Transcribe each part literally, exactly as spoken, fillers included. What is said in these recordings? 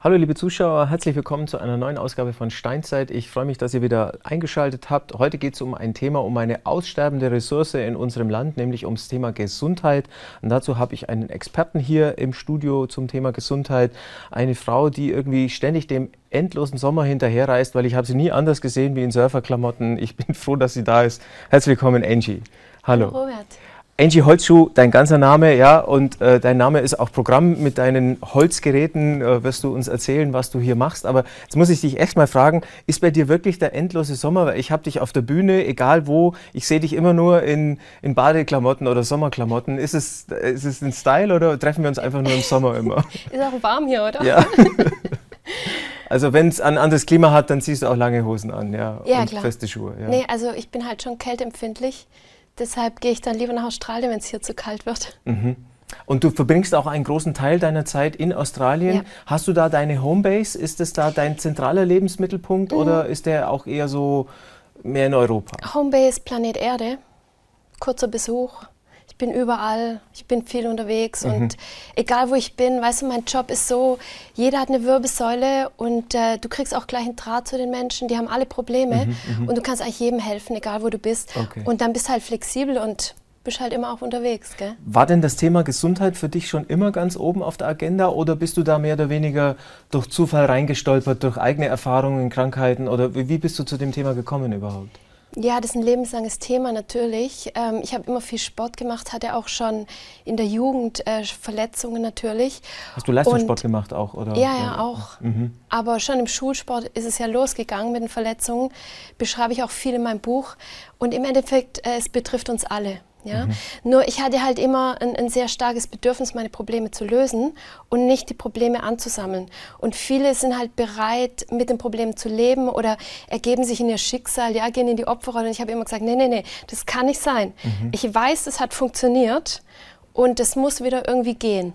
Hallo liebe Zuschauer, herzlich willkommen zu einer neuen Ausgabe von Steinzeit. Ich freue mich, dass ihr wieder eingeschaltet habt. Heute geht es um ein Thema, um eine aussterbende Ressource in unserem Land, nämlich ums Thema Gesundheit. Und dazu habe ich einen Experten hier im Studio zum Thema Gesundheit. Eine Frau, die irgendwie ständig dem endlosen Sommer hinterherreist, weil ich habe sie nie anders gesehen wie in Surferklamotten. Ich bin froh, dass sie da ist. Herzlich willkommen, Angie. Hallo. Hallo Robert. Angie Holzschuh, dein ganzer Name, ja, und äh, dein Name ist auch Programm. Mit deinen Holzgeräten äh, wirst du uns erzählen, was du hier machst. Aber jetzt muss ich dich echt mal fragen, ist bei dir wirklich der endlose Sommer? Weil ich habe dich auf der Bühne, egal wo, ich sehe dich immer nur in, in Badeklamotten oder Sommerklamotten. Ist es, ist es ein Style oder treffen wir uns einfach nur im Sommer immer? Ist auch warm hier, oder? Ja. Also wenn es ein anderes Klima hat, dann ziehst du auch lange Hosen an, ja, ja und klar. feste Schuhe. Ja. Nee, also ich bin halt schon kälteempfindlich. Deshalb gehe ich dann lieber nach Australien, wenn es hier zu kalt wird. Mhm. Und du verbringst auch einen großen Teil deiner Zeit in Australien. Ja. Hast du da deine Homebase? Ist das da dein zentraler Lebensmittelpunkt mhm. oder ist der auch eher so mehr in Europa? Homebase Planet Erde, kurzer Besuch. Ich bin überall, ich bin viel unterwegs mhm. und egal wo ich bin, weißt du, mein Job ist so, jeder hat eine Wirbelsäule und äh, du kriegst auch gleich einen Draht zu den Menschen, die haben alle Probleme mhm, und du kannst eigentlich jedem helfen, egal wo du bist. Okay. Und dann bist du halt flexibel und bist halt immer auch unterwegs. Gell? War denn das Thema Gesundheit für dich schon immer ganz oben auf der Agenda oder bist du da mehr oder weniger durch Zufall reingestolpert, durch eigene Erfahrungen, Krankheiten oder wie bist du zu dem Thema gekommen überhaupt? Ja, das ist ein lebenslanges Thema natürlich. Ähm, ich habe immer viel Sport gemacht, hatte auch schon in der Jugend äh, Verletzungen natürlich. Hast du Leistungssport Und, gemacht auch? Oder? Ja, ja, auch. Mhm. Aber schon im Schulsport ist es ja losgegangen mit den Verletzungen. Beschreibe ich auch viel in meinem Buch. Und im Endeffekt, äh, es betrifft uns alle. Ja? Mhm. Nur ich hatte halt immer ein, ein sehr starkes Bedürfnis, meine Probleme zu lösen und nicht die Probleme anzusammeln. Und viele sind halt bereit, mit den Problemen zu leben oder ergeben sich in ihr Schicksal, ja, gehen in die Opferrolle. Und ich habe immer gesagt, nee, nee, nee, das kann nicht sein. Mhm. Ich weiß, es hat funktioniert und es muss wieder irgendwie gehen.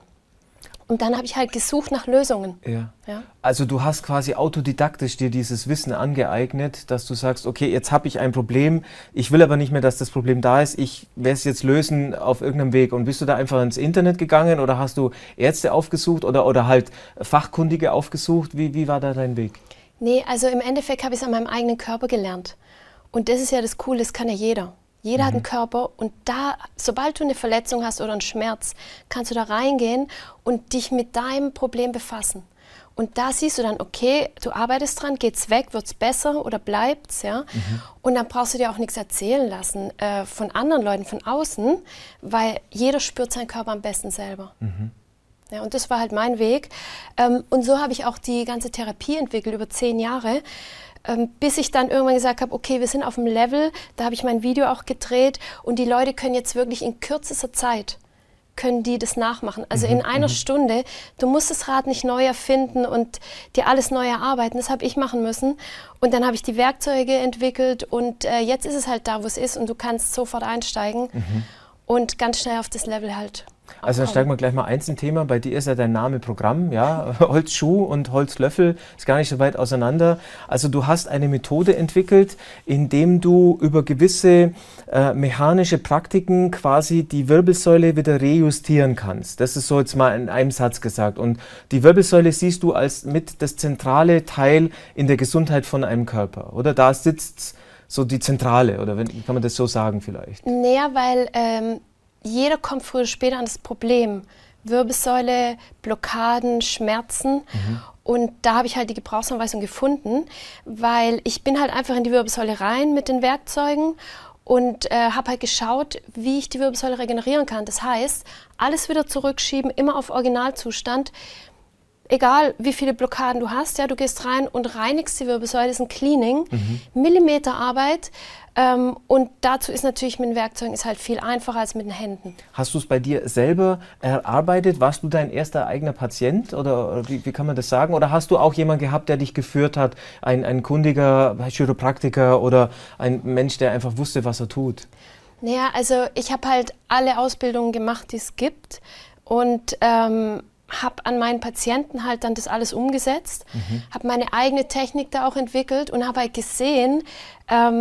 Und dann habe ich halt gesucht nach Lösungen. Ja. Ja. Also du hast quasi autodidaktisch dir dieses Wissen angeeignet, dass du sagst, okay, jetzt habe ich ein Problem, ich will aber nicht mehr, dass das Problem da ist, ich werde es jetzt lösen auf irgendeinem Weg. Und bist du da einfach ins Internet gegangen oder hast du Ärzte aufgesucht oder, oder halt Fachkundige aufgesucht? Wie, wie war da dein Weg? Nee, also im Endeffekt habe ich es an meinem eigenen Körper gelernt. Und das ist ja das Coole, das kann ja jeder. Jeder mhm. hat einen Körper und da, sobald du eine Verletzung hast oder einen Schmerz, kannst du da reingehen und dich mit deinem Problem befassen. Und da siehst du dann, okay, du arbeitest dran, geht's weg, wird's besser oder bleibt's, ja? Mhm. Und dann brauchst du dir auch nichts erzählen lassen äh, von anderen Leuten, von außen, weil jeder spürt seinen Körper am besten selber. Mhm. Ja, und das war halt mein Weg. Ähm, und so habe ich auch die ganze Therapie entwickelt, über zehn Jahre. Ähm, bis ich dann irgendwann gesagt habe, okay, wir sind auf dem Level, da habe ich mein Video auch gedreht und die Leute können jetzt wirklich in kürzester Zeit, können die das nachmachen. Also mhm, in einer mhm. Stunde, du musst das Rad nicht neu erfinden und dir alles neu erarbeiten, das habe ich machen müssen. Und dann habe ich die Werkzeuge entwickelt und äh, jetzt ist es halt da, wo es ist und du kannst sofort einsteigen mhm. und ganz schnell auf das Level halt. Also dann steigen wir gleich mal eins ein Thema. Bei dir ist ja dein Name Programm, ja, Holzschuh und Holzlöffel, ist gar nicht so weit auseinander. Also du hast eine Methode entwickelt, indem du über gewisse äh, mechanische Praktiken quasi die Wirbelsäule wieder rejustieren kannst. Das ist so jetzt mal in einem Satz gesagt. Und die Wirbelsäule siehst du als mit das zentrale Teil in der Gesundheit von einem Körper, oder? Da sitzt so die Zentrale, oder wenn, kann man das so sagen vielleicht? Naja, weil ähm jeder kommt früher oder später an das Problem. Wirbelsäule, Blockaden, Schmerzen. Mhm. Und da habe ich halt die Gebrauchsanweisung gefunden, weil ich bin halt einfach in die Wirbelsäule rein mit den Werkzeugen und äh, habe halt geschaut, wie ich die Wirbelsäule regenerieren kann. Das heißt, alles wieder zurückschieben, immer auf Originalzustand. Egal, wie viele Blockaden du hast, ja, du gehst rein und reinigst die Wirbelsäule, das ist ein Cleaning, mhm. Millimeterarbeit. Ähm, und dazu ist natürlich mit den Werkzeugen ist halt viel einfacher als mit den Händen. Hast du es bei dir selber erarbeitet? Warst du dein erster eigener Patient oder, oder wie, wie kann man das sagen? Oder hast du auch jemanden gehabt, der dich geführt hat, ein, ein kundiger Chiropraktiker oder ein Mensch, der einfach wusste, was er tut? Naja, also ich habe halt alle Ausbildungen gemacht, die es gibt und ähm, habe an meinen Patienten halt dann das alles umgesetzt, mhm. habe meine eigene Technik da auch entwickelt und habe halt gesehen, ähm,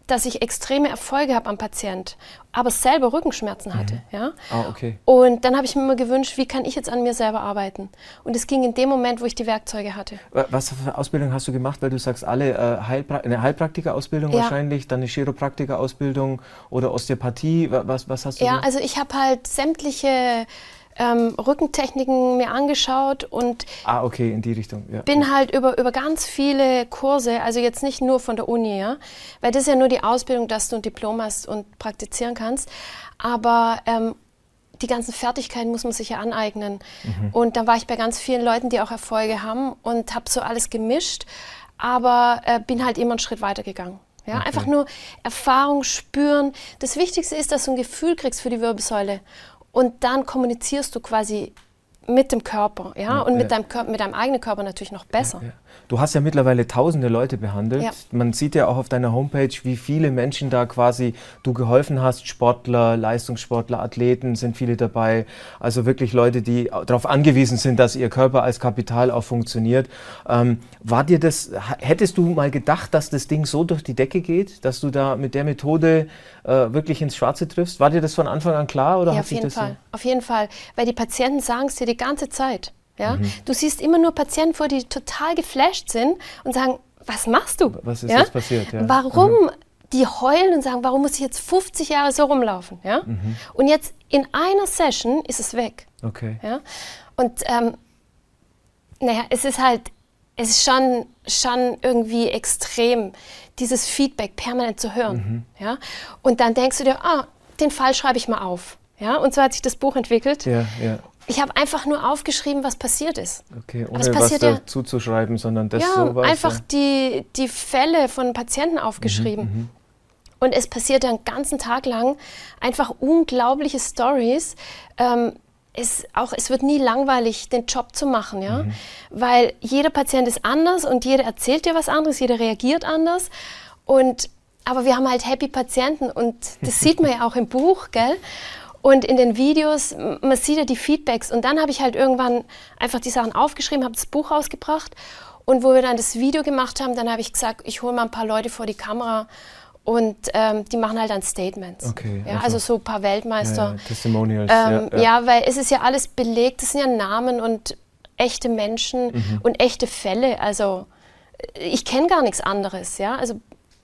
dass ich extreme Erfolge habe am Patient, aber selber Rückenschmerzen hatte. Mhm. Ja? Ah, okay. Und dann habe ich mir immer gewünscht, wie kann ich jetzt an mir selber arbeiten? Und es ging in dem Moment, wo ich die Werkzeuge hatte. Was für Ausbildung hast du gemacht? Weil du sagst, alle äh, Heilpra eine Heilpraktiker-Ausbildung ja. wahrscheinlich, dann eine Chiropraktiker-Ausbildung oder Osteopathie. Was, was hast du Ja, gemacht? also ich habe halt sämtliche ähm, Rückentechniken mir angeschaut und ah, okay, in die Richtung. Ja. bin halt über, über ganz viele Kurse, also jetzt nicht nur von der Uni, ja, weil das ist ja nur die Ausbildung, dass du ein Diplom hast und praktizieren kannst, aber ähm, die ganzen Fertigkeiten muss man sich ja aneignen. Mhm. Und dann war ich bei ganz vielen Leuten, die auch Erfolge haben und habe so alles gemischt, aber äh, bin halt immer einen Schritt weiter gegangen. Ja, okay. Einfach nur Erfahrung spüren. Das Wichtigste ist, dass du ein Gefühl kriegst für die Wirbelsäule. Und dann kommunizierst du quasi mit dem Körper, ja, ja und mit, ja. Deinem Körper, mit deinem eigenen Körper natürlich noch besser. Ja, ja. Du hast ja mittlerweile tausende Leute behandelt. Ja. Man sieht ja auch auf deiner Homepage, wie viele Menschen da quasi du geholfen hast. Sportler, Leistungssportler, Athleten sind viele dabei. Also wirklich Leute, die darauf angewiesen sind, dass ihr Körper als Kapital auch funktioniert. Ähm, war dir das, hättest du mal gedacht, dass das Ding so durch die Decke geht, dass du da mit der Methode äh, wirklich ins Schwarze triffst? War dir das von Anfang an klar? Oder ja, hat auf jeden sich das Fall. So? Auf jeden Fall. Weil die Patienten sagen es dir die ganze Zeit. Ja? Mhm. Du siehst immer nur Patienten vor, die total geflasht sind und sagen, was machst du? Was ist ja? jetzt passiert? Ja. Warum? Mhm. Die heulen und sagen, warum muss ich jetzt fünfzig Jahre so rumlaufen? Ja? Mhm. Und jetzt in einer Session ist es weg. Okay. Ja? Und ähm, naja, es ist halt, es ist schon, schon irgendwie extrem, dieses Feedback permanent zu hören. Mhm. Ja? Und dann denkst du dir, ah, den Fall schreibe ich mal auf. Ja? Und so hat sich das Buch entwickelt. Ja, ja. Ich habe einfach nur aufgeschrieben, was passiert ist. Okay, ohne was dazu zu schreiben, sondern das ja, sowas. einfach ja. die, die Fälle von Patienten aufgeschrieben. Mhm, mhm. Und es passiert einen ganzen Tag lang einfach unglaubliche Stories. Ähm, es, auch, es wird nie langweilig, den Job zu machen, ja? Mhm. Weil jeder Patient ist anders und jeder erzählt dir was anderes, jeder reagiert anders. Und, aber wir haben halt happy Patienten und das sieht man ja auch im Buch, gell? Und in den Videos, man sieht ja die Feedbacks. Und dann habe ich halt irgendwann einfach die Sachen aufgeschrieben, habe das Buch rausgebracht. Und wo wir dann das Video gemacht haben, dann habe ich gesagt, ich hole mal ein paar Leute vor die Kamera und ähm, die machen halt dann Statements. Okay, ja, also so ein paar Weltmeister. Ja, ja, Testimonials. Ähm, ja, ja. ja, weil es ist ja alles belegt, das sind ja Namen und echte Menschen mhm. und echte Fälle. Also ich kenne gar nichts anderes. Ja? Also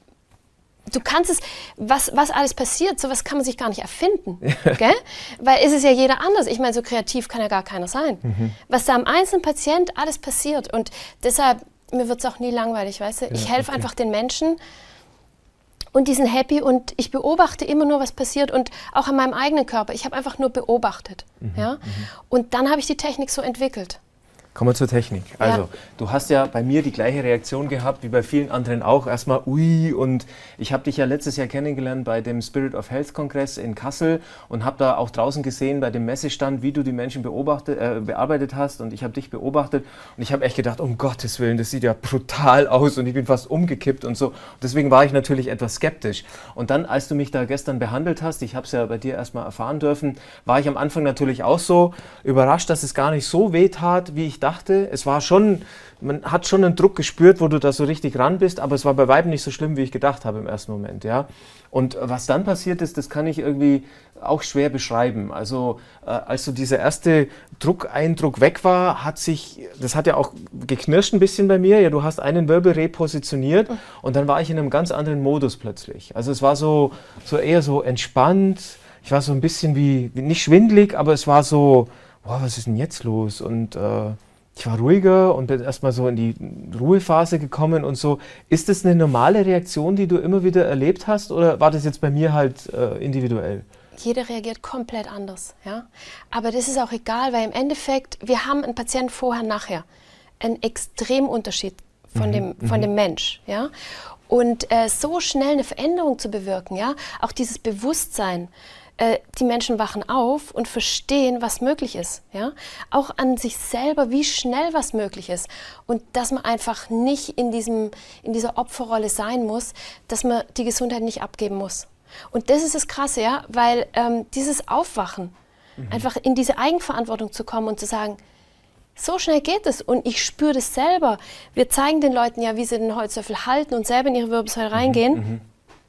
du kannst es, was, was alles passiert, sowas kann man sich gar nicht erfinden, gell? Weil es ist ja jeder anders. Ich meine, so kreativ kann ja gar keiner sein. Mhm. Was da am einzelnen Patient alles passiert und deshalb, mir wird es auch nie langweilig, weißt du? Ich ja, helfe okay. einfach den Menschen und die sind happy und ich beobachte immer nur, was passiert und auch an meinem eigenen Körper. Ich habe einfach nur beobachtet, mhm. ja? Mhm. Und dann habe ich die Technik so entwickelt. Kommen wir zur Technik. Also, ja. du hast ja bei mir die gleiche Reaktion gehabt wie bei vielen anderen auch. Erstmal, ui, und ich habe dich ja letztes Jahr kennengelernt bei dem Spirit of Health Kongress in Kassel und habe da auch draußen gesehen bei dem Messestand, wie du die Menschen beobachtet, äh, bearbeitet hast und ich habe dich beobachtet und ich habe echt gedacht, um Gottes Willen, das sieht ja brutal aus und ich bin fast umgekippt und so. Und deswegen war ich natürlich etwas skeptisch. Und dann, als du mich da gestern behandelt hast, ich habe es ja bei dir erstmal erfahren dürfen, war ich am Anfang natürlich auch so überrascht, dass es gar nicht so weh tat, wie ich dachte. Es war schon, man hat schon einen Druck gespürt, wo du da so richtig ran bist, aber es war bei weitem nicht so schlimm, wie ich gedacht habe im ersten Moment, ja. Und was dann passiert ist, das kann ich irgendwie auch schwer beschreiben. Also äh, als so dieser erste Druckeindruck weg war, hat sich, das hat ja auch geknirscht ein bisschen bei mir, ja, du hast einen Wirbel repositioniert und dann war ich in einem ganz anderen Modus plötzlich. Also es war so, so eher so entspannt, ich war so ein bisschen wie, wie nicht schwindelig, aber es war so, boah, was ist denn jetzt los? Und äh, ich war ruhiger und bin erstmal so in die Ruhephase gekommen und so. Ist das eine normale Reaktion, die du immer wieder erlebt hast oder war das jetzt bei mir halt äh, individuell? Jeder reagiert komplett anders, ja. Aber das ist auch egal, weil im Endeffekt, wir haben einen Patienten vorher, nachher. Einen extremen Unterschied von, mhm. dem, von mhm. dem Mensch, ja. Und äh, so schnell eine Veränderung zu bewirken, ja, auch dieses Bewusstsein, die Menschen wachen auf und verstehen, was möglich ist. Ja? Auch an sich selber, wie schnell was möglich ist. Und dass man einfach nicht in, diesem, in dieser Opferrolle sein muss, dass man die Gesundheit nicht abgeben muss. Und das ist das Krasse, ja? Weil ähm, dieses Aufwachen, mhm. einfach in diese Eigenverantwortung zu kommen und zu sagen, so schnell geht es und ich spüre das selber. Wir zeigen den Leuten ja, wie sie den Holzlöffel halten und selber in ihre Wirbelsäule reingehen. Mhm.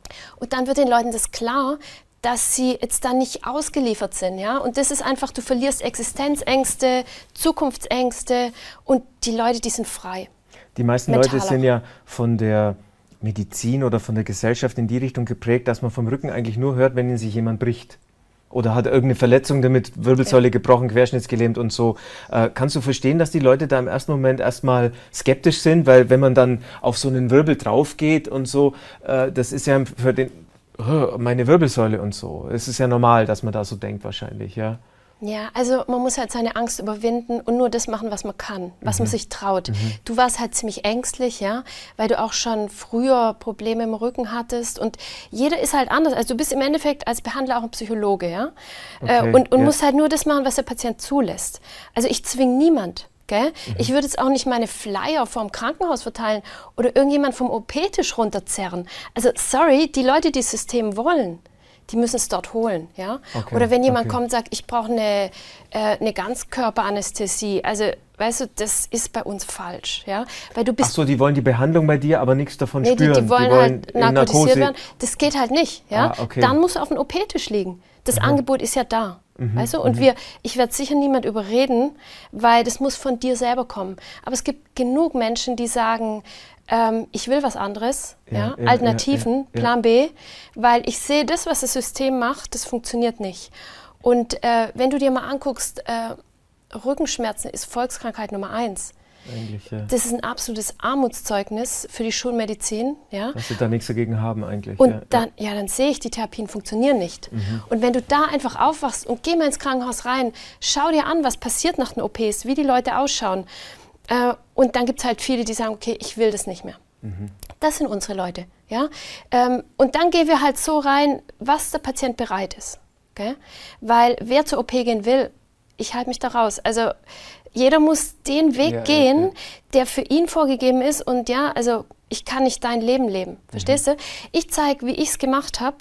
Und dann wird den Leuten das klar, dass sie jetzt dann nicht ausgeliefert sind. Ja? Und das ist einfach, du verlierst Existenzängste, Zukunftsängste und die Leute, die sind frei. Die meisten Mental Leute sind ja von der Medizin oder von der Gesellschaft in die Richtung geprägt, dass man vom Rücken eigentlich nur hört, wenn ihn sich jemand bricht. Oder hat irgendeine Verletzung damit, Wirbelsäule gebrochen, querschnittsgelähmt und so. Äh, kannst du verstehen, dass die Leute da im ersten Moment erstmal skeptisch sind? Weil wenn man dann auf so einen Wirbel drauf geht und so, äh, das ist ja für den, oh, meine Wirbelsäule und so. Es ist ja normal, dass man da so denkt wahrscheinlich, ja. Ja, also man muss halt seine Angst überwinden und nur das machen, was man kann, was mhm. man sich traut. Mhm. Du warst halt ziemlich ängstlich, ja, weil du auch schon früher Probleme im Rücken hattest und jeder ist halt anders. Also du bist im Endeffekt als Behandler auch ein Psychologe, ja, okay, äh, und, und ja. musst halt nur das machen, was der Patient zulässt. Also ich zwinge niemand. Gell? Mhm. Ich würde jetzt auch nicht meine Flyer vom Krankenhaus verteilen oder irgendjemand vom O P-Tisch runterzerren. Also sorry, die Leute, die das System wollen, die müssen es dort holen. Ja? Okay, oder wenn jemand okay. kommt und sagt, ich brauche eine, äh, eine Ganzkörperanästhesie. Also, weißt du, das ist bei uns falsch. Ja? Weil du bist Ach so, die wollen die Behandlung bei dir, aber nichts davon nee, spüren. Die, die wollen die halt wollen narkotisiert werden. Das geht halt nicht. Ja? Ah, okay. Dann muss er auf dem O P-Tisch liegen. Das mhm. Angebot ist ja da. Mhm, weißt du? Und mhm. wir, ich werde sicher niemand überreden, weil das muss von dir selber kommen. Aber es gibt genug Menschen, die sagen, ähm, ich will was anderes, ja, ja, Alternativen, ja, ja, ja. Plan B, weil ich sehe, das, was das System macht, das funktioniert nicht. Und äh, wenn du dir mal anguckst, äh, Rückenschmerzen ist Volkskrankheit Nummer eins. Eigentlich, ja. Das ist ein absolutes Armutszeugnis für die Schulmedizin. Ja? Dass sie da nichts dagegen haben eigentlich. Und ja, dann, ja. ja, dann sehe ich, die Therapien funktionieren nicht. Mhm. Und wenn du da einfach aufwachst und geh mal ins Krankenhaus rein, schau dir an, was passiert nach den O Ps, wie die Leute ausschauen. Äh, und dann gibt es halt viele, die sagen, okay, ich will das nicht mehr. Mhm. Das sind unsere Leute. Ja? Ähm, und dann gehen wir halt so rein, was der Patient bereit ist. Okay? Weil wer zur O P gehen will, ich halte mich da raus. Also jeder muss den Weg ja, gehen, ja, ja. der für ihn vorgegeben ist. Und ja, also ich kann nicht dein Leben leben. Mhm. Verstehst du? Ich zeige, wie ich es gemacht habe.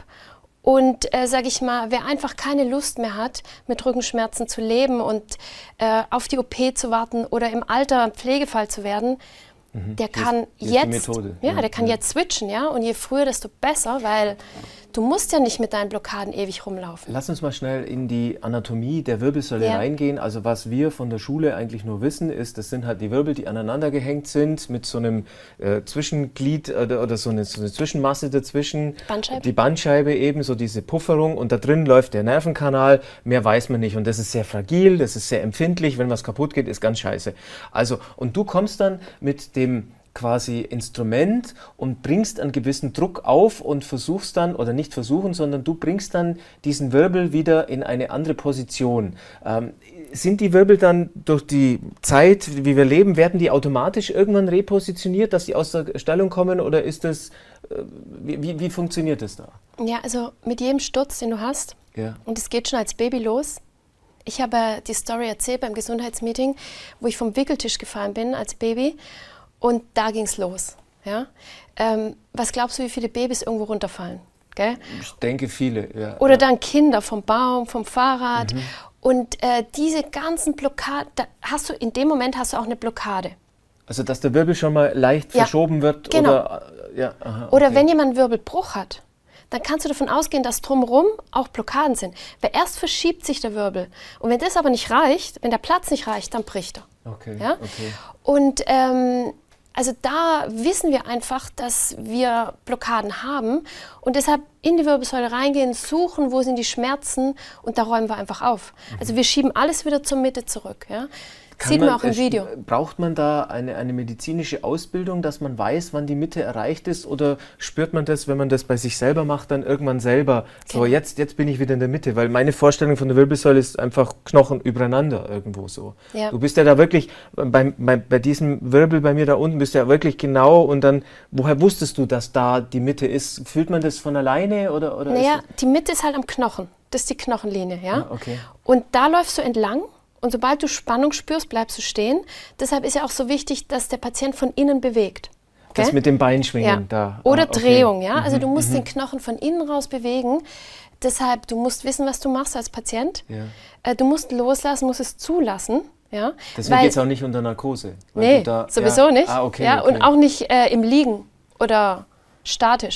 Und äh, sage ich mal, wer einfach keine Lust mehr hat, mit Rückenschmerzen zu leben und äh, auf die O P zu warten oder im Alter ein Pflegefall zu werden, mhm. der kann ist, jetzt, ist ja, der kann ja. jetzt switchen, ja. Und je früher, desto besser, weil du musst ja nicht mit deinen Blockaden ewig rumlaufen. Lass uns mal schnell in die Anatomie der Wirbelsäule ja. reingehen. Also was wir von der Schule eigentlich nur wissen, ist, das sind halt die Wirbel, die aneinander gehängt sind mit so einem äh, Zwischenglied oder, oder so, eine, so eine Zwischenmasse dazwischen. Bandscheibe. Die Bandscheibe eben, so diese Pufferung und da drin läuft der Nervenkanal. Mehr weiß man nicht und das ist sehr fragil, das ist sehr empfindlich. Wenn was kaputt geht, ist ganz scheiße. Also, und du kommst dann mit dem quasi Instrument und bringst einen gewissen Druck auf und versuchst dann, oder nicht versuchen, sondern du bringst dann diesen Wirbel wieder in eine andere Position. Ähm, sind die Wirbel dann durch die Zeit, wie wir leben, werden die automatisch irgendwann repositioniert, dass sie aus der Stellung kommen oder ist das, äh, wie, wie funktioniert das da? Ja, also mit jedem Sturz, den du hast, ja. und es geht schon als Baby los. Ich habe die Story erzählt beim Gesundheitsmeeting, wo ich vom Wickeltisch gefallen bin als Baby. Und da ging es los. Ja? Ähm, was glaubst du, wie viele Babys irgendwo runterfallen? Gell? Ich denke viele, ja. Oder ja. dann Kinder vom Baum, vom Fahrrad. Mhm. Und äh, diese ganzen Blockaden, da hast du, in dem Moment hast du auch eine Blockade. Also dass der Wirbel schon mal leicht ja. verschoben wird? Genau. Oder, ja, aha, okay. oder wenn jemand einen Wirbelbruch hat, dann kannst du davon ausgehen, dass drumherum auch Blockaden sind. Weil erst verschiebt sich der Wirbel. Und wenn das aber nicht reicht, wenn der Platz nicht reicht, dann bricht er. Okay, ja? okay. Und ähm, also da wissen wir einfach, dass wir Blockaden haben und deshalb in die Wirbelsäule reingehen, suchen, wo sind die Schmerzen und da räumen wir einfach auf. Mhm. Also wir schieben alles wieder zur Mitte zurück. Ja? Sieht man auch im Video. Braucht man da eine, eine medizinische Ausbildung, dass man weiß, wann die Mitte erreicht ist? Oder spürt man das, wenn man das bei sich selber macht, dann irgendwann selber? So, genau. jetzt, jetzt bin ich wieder in der Mitte. Weil meine Vorstellung von der Wirbelsäule ist einfach Knochen übereinander irgendwo so. Ja. Du bist ja da wirklich, bei, bei, bei diesem Wirbel bei mir da unten, bist du ja wirklich genau. Und dann, woher wusstest du, dass da die Mitte ist? Fühlt man das von alleine? Oder, oder naja, die Mitte ist halt am Knochen. Das ist die Knochenlinie. Ja? Ah, okay. Und da läufst du entlang. Und sobald du Spannung spürst, bleibst du stehen. Deshalb ist ja auch so wichtig, dass der Patient von innen bewegt. Okay? Das mit dem Beinschwingen ja. da. Oder ah, okay. Drehung, ja. Also mhm, du musst mhm. den Knochen von innen raus bewegen. Deshalb, du musst wissen, was du machst als Patient. Ja. Äh, du musst loslassen, musst es zulassen. Ja? Deswegen geht es auch nicht unter Narkose. Weil nee, du da, sowieso ja. nicht. Ah, okay, ja? okay. Und auch nicht äh, im Liegen oder statisch.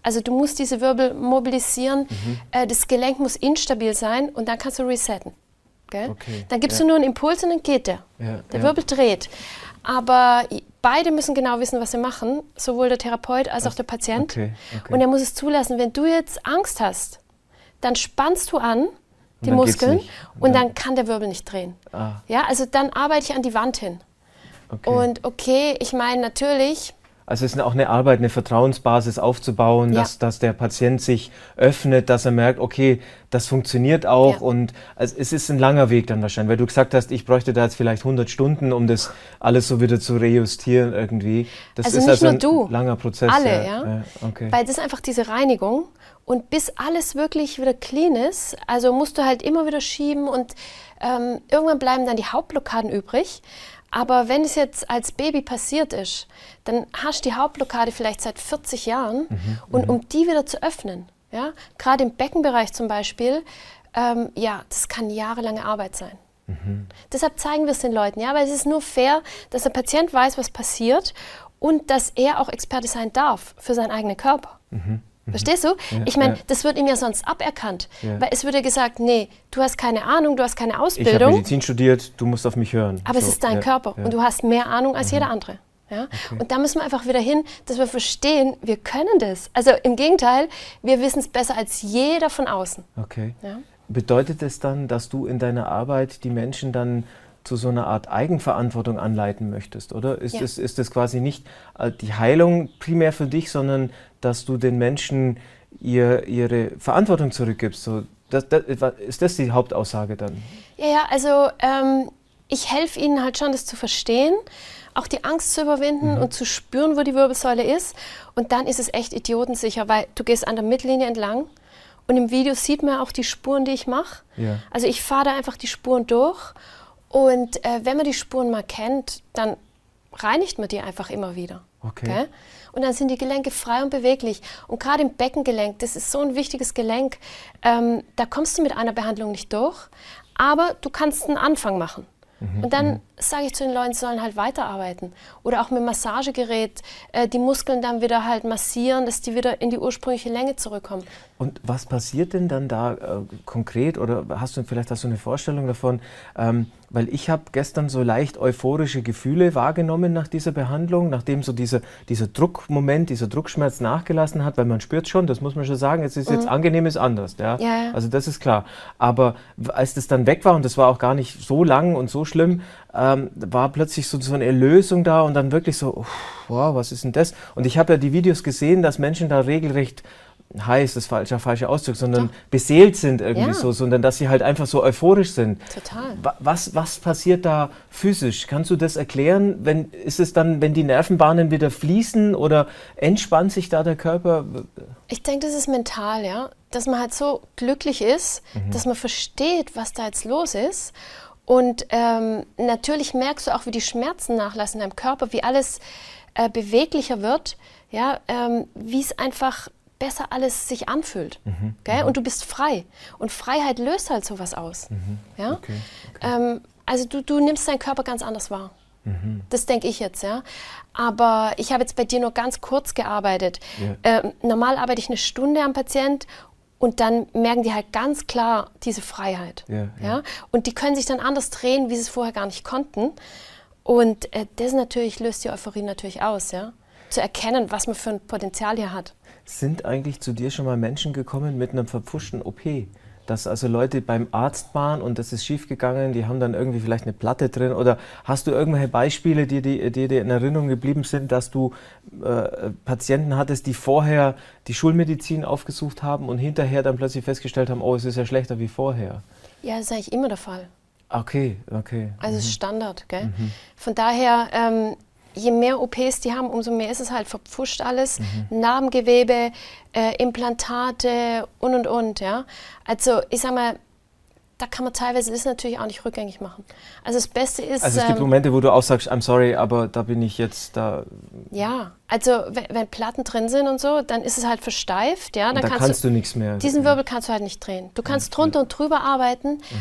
Also du musst diese Wirbel mobilisieren, mhm. äh, das Gelenk muss instabil sein und dann kannst du resetten. Okay. Dann gibst ja. du nur einen Impuls und dann geht der. Ja, der ja. Wirbel dreht. Aber beide müssen genau wissen, was sie machen, sowohl der Therapeut als auch der Patient. Okay, okay. Und er muss es zulassen. Wenn du jetzt Angst hast, dann spannst du an die Muskeln und, und dann, dann kann der Wirbel nicht drehen. Ah. Ja, also dann arbeite ich an die Wand hin. Okay. Und okay, ich meine natürlich... Also es ist auch eine Arbeit, eine Vertrauensbasis aufzubauen, ja. dass, dass der Patient sich öffnet, dass er merkt, okay, das funktioniert auch. Ja. Und also es ist ein langer Weg dann wahrscheinlich, weil du gesagt hast, ich bräuchte da jetzt vielleicht hundert Stunden, um das alles so wieder zu rejustieren irgendwie. Das also ist nicht also nur ein du, langer Prozess. Alle, ja. ja. ja okay. Weil das ist einfach diese Reinigung. Und bis alles wirklich wieder clean ist, also musst du halt immer wieder schieben und ähm, irgendwann bleiben dann die Hauptblockaden übrig. Aber wenn es jetzt als Baby passiert ist, dann hast du die Hauptblockade vielleicht seit vierzig Jahren mhm, und um die wieder zu öffnen, ja, gerade im Beckenbereich zum Beispiel, ähm, ja, das kann jahrelange Arbeit sein. Mhm. Deshalb zeigen wir es den Leuten, ja, weil es ist nur fair, dass der Patient weiß, was passiert und dass er auch Experte sein darf für seinen eigenen Körper. Mhm. Verstehst du? Ja, ich meine, ja. das wird ihm ja sonst aberkannt. Ja. Weil es würde gesagt, nee, du hast keine Ahnung, du hast keine Ausbildung. Ich habe Medizin studiert, du musst auf mich hören. Aber so, es ist dein ja, Körper ja. und du hast mehr Ahnung als mhm. jeder andere. Ja? Okay. Und da müssen wir einfach wieder hin, dass wir verstehen, wir können das. Also im Gegenteil, wir wissen es besser als jeder von außen. Okay. Ja? Bedeutet es dann, dass du in deiner Arbeit die Menschen dann zu so einer Art Eigenverantwortung anleiten möchtest, oder? Ist, ja. es, ist das quasi nicht die Heilung primär für dich, sondern dass du den Menschen ihr, ihre Verantwortung zurückgibst? So, das, das, ist das die Hauptaussage dann? Ja, ja, also ähm, ich helfe ihnen halt schon, das zu verstehen, auch die Angst zu überwinden mhm. und zu spüren, wo die Wirbelsäule ist. Und dann ist es echt idiotensicher, weil du gehst an der Mittellinie entlang und im Video sieht man auch die Spuren, die ich mache. Ja. Also ich fahre da einfach die Spuren durch. Und äh, wenn man die Spuren mal kennt, dann reinigt man die einfach immer wieder. Okay. Okay? Und dann sind die Gelenke frei und beweglich. Und gerade im Beckengelenk, das ist so ein wichtiges Gelenk, ähm, da kommst du mit einer Behandlung nicht durch, aber du kannst einen Anfang machen. Mhm. Und dann sage ich zu den Leuten, sie sollen halt weiterarbeiten. Oder auch mit dem Massagegerät äh, die Muskeln dann wieder halt massieren, dass die wieder in die ursprüngliche Länge zurückkommen. Und was passiert denn dann da äh, konkret? Oder hast du vielleicht hast du eine Vorstellung davon? Ähm, weil ich habe gestern so leicht euphorische Gefühle wahrgenommen nach dieser Behandlung, nachdem so dieser, dieser Druckmoment, dieser Druckschmerz nachgelassen hat, weil man spürt schon, das muss man schon sagen, es ist mhm. jetzt angenehm, ist anders. Ja? Ja, ja. Also das ist klar. Aber als das dann weg war, und das war auch gar nicht so lang und so schlimm, ähm, war plötzlich so, so eine Erlösung da und dann wirklich so, wow, was ist denn das? Und ich habe ja die Videos gesehen, dass Menschen da regelrecht heiß, das ist falscher falsche Ausdruck, sondern Doch. beseelt sind irgendwie ja. so, sondern dass sie halt einfach so euphorisch sind. Total. Was, was passiert da physisch? Kannst du das erklären? Wenn, ist es dann, wenn die Nervenbahnen wieder fließen oder entspannt sich da der Körper? Ich denke, das ist mental, ja. Dass man halt so glücklich ist, mhm. dass man versteht, was da jetzt los ist. Und ähm, natürlich merkst du auch, wie die Schmerzen nachlassen in deinem Körper, wie alles äh, beweglicher wird, ja, ähm, wie es einfach besser alles sich anfühlt. Mhm, gell? Und du bist frei. Und Freiheit löst halt sowas aus. Mhm, ja? Okay, okay. Ähm, also du, du nimmst deinen Körper ganz anders wahr. Mhm. Das denke ich jetzt, ja. Aber ich habe jetzt bei dir nur ganz kurz gearbeitet. Yeah. Ähm, normal arbeite ich eine Stunde am Patient und dann merken die halt ganz klar diese Freiheit. Yeah, yeah. Ja? Und die können sich dann anders drehen, wie sie es vorher gar nicht konnten. Und äh, das natürlich löst die Euphorie natürlich aus, ja. Zu erkennen, was man für ein Potenzial hier hat. Sind eigentlich zu dir schon mal Menschen gekommen mit einem verpfuschten O P? Dass also Leute beim Arzt waren und das ist schiefgegangen, die haben dann irgendwie vielleicht eine Platte drin? Oder hast du irgendwelche Beispiele, die, die, die dir in Erinnerung geblieben sind, dass du äh, Patienten hattest, die vorher die Schulmedizin aufgesucht haben und hinterher dann plötzlich festgestellt haben, oh, es ist ja schlechter wie vorher? Ja, das ist eigentlich immer der Fall. Okay, okay. Also es mhm. ist Standard, gell? Mhm. Von daher... Ähm, je mehr O Ps die haben, umso mehr ist es halt verpfuscht alles. Mhm. Narbengewebe, äh, Implantate und, und, und. Ja? Also ich sag mal, da kann man teilweise das natürlich auch nicht rückgängig machen. Also das Beste ist... Also es gibt ähm, Momente, wo du auch sagst, I'm sorry, aber da bin ich jetzt da... Ja, also wenn, wenn Platten drin sind und so, dann ist es halt versteift. Ja? Dann da kannst, kannst du, du nichts mehr... Diesen Wirbel kannst du halt nicht drehen. Du kannst ja, drunter ja. und drüber arbeiten, mhm.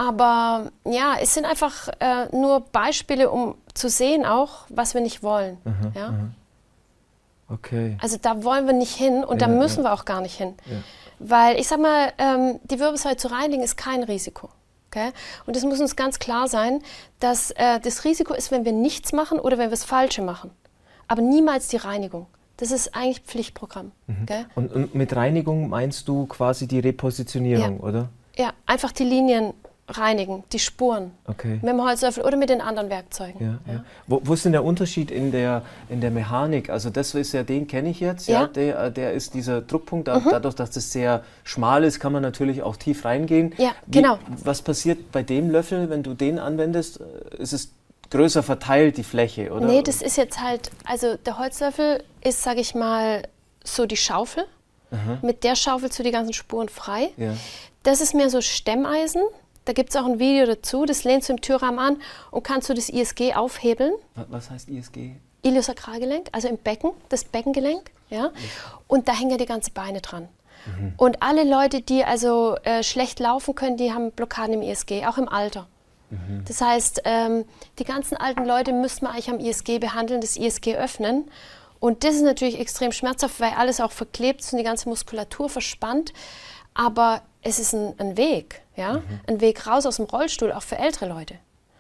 aber ja, es sind einfach äh, nur Beispiele, um zu sehen auch, was wir nicht wollen. Mhm, ja? Mhm. Okay. Also da wollen wir nicht hin und Ja, da müssen ja. wir auch gar nicht hin. Ja. Weil ich sag mal, ähm, die Wirbelsäule zu reinigen ist kein Risiko. Okay? Und es muss uns ganz klar sein, dass äh, das Risiko ist, wenn wir nichts machen oder wenn wir das Falsche machen. Aber niemals die Reinigung. Das ist eigentlich Pflichtprogramm. Mhm. Okay? Und, und mit Reinigung meinst du quasi die Repositionierung, Ja. oder? Ja, einfach die Linien reinigen, die Spuren. Okay. Mit dem Holzlöffel oder mit den anderen Werkzeugen. Ja, ja. Wo, wo ist denn der Unterschied in der, in der Mechanik? Also das ist ja, den kenne ich jetzt, ja. Ja. Der, der ist dieser Druckpunkt, da, dadurch, dass das sehr schmal ist, kann man natürlich auch tief reingehen. Ja, Wie, genau. Was passiert bei dem Löffel, wenn du den anwendest? Ist es größer verteilt, die Fläche, oder? Nee, das ist jetzt halt, also der Holzlöffel ist, sage ich mal, so die Schaufel. Aha. Mit der schaufelst du die ganzen Spuren frei. Ja. Das ist mehr so Stemmeisen. Da gibt es auch ein Video dazu, das lehnst du im Türrahmen an und kannst du das I S G aufhebeln. Wa- Was heißt I S G? Iliosakralgelenk, also im Becken, das Beckengelenk. Ja? Und da hängen ja die ganzen Beine dran. Und alle Leute, die also äh, schlecht laufen können, die haben Blockaden im I S G, auch im Alter. Das heißt, ähm, die ganzen alten Leute müssten wir eigentlich am I S G behandeln, das I S G öffnen. Und das ist natürlich extrem schmerzhaft, weil alles auch verklebt ist und die ganze Muskulatur verspannt. Aber es ist ein, ein Weg, ja? Mhm. Ein Weg raus aus dem Rollstuhl, auch für ältere Leute.